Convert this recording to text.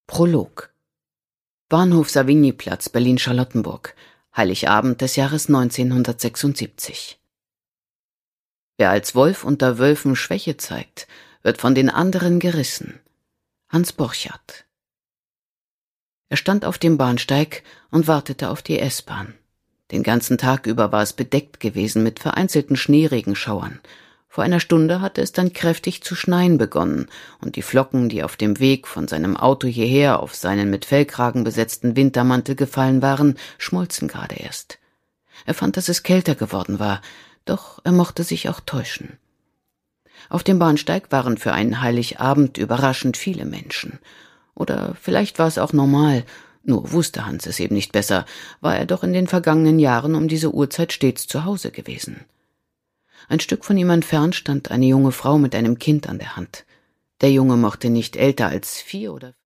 Prolog. Bahnhof Savignyplatz, Berlin-Charlottenburg, Heiligabend des Jahres 1976. Wer als Wolf unter Wölfen Schwäche zeigt, wird von den anderen gerissen. Hans Borchardt. Er stand auf dem Bahnsteig und wartete auf die S-Bahn. Den ganzen Tag über war es bedeckt gewesen mit vereinzelten Schneeregenschauern. Vor einer Stunde hatte es dann kräftig zu schneien begonnen, und die Flocken, die auf dem Weg von seinem Auto hierher auf seinen mit Fellkragen besetzten Wintermantel gefallen waren, schmolzen gerade erst. Er fand, dass es kälter geworden war, doch er mochte sich auch täuschen. Auf dem Bahnsteig waren für einen Heiligabend überraschend viele Menschen. Oder vielleicht war es auch normal, nur wusste Hans es eben nicht besser, war er doch in den vergangenen Jahren um diese Uhrzeit stets zu Hause gewesen. Ein Stück von ihm entfernt stand eine junge Frau mit einem Kind an der Hand. Der Junge mochte nicht älter als 4 oder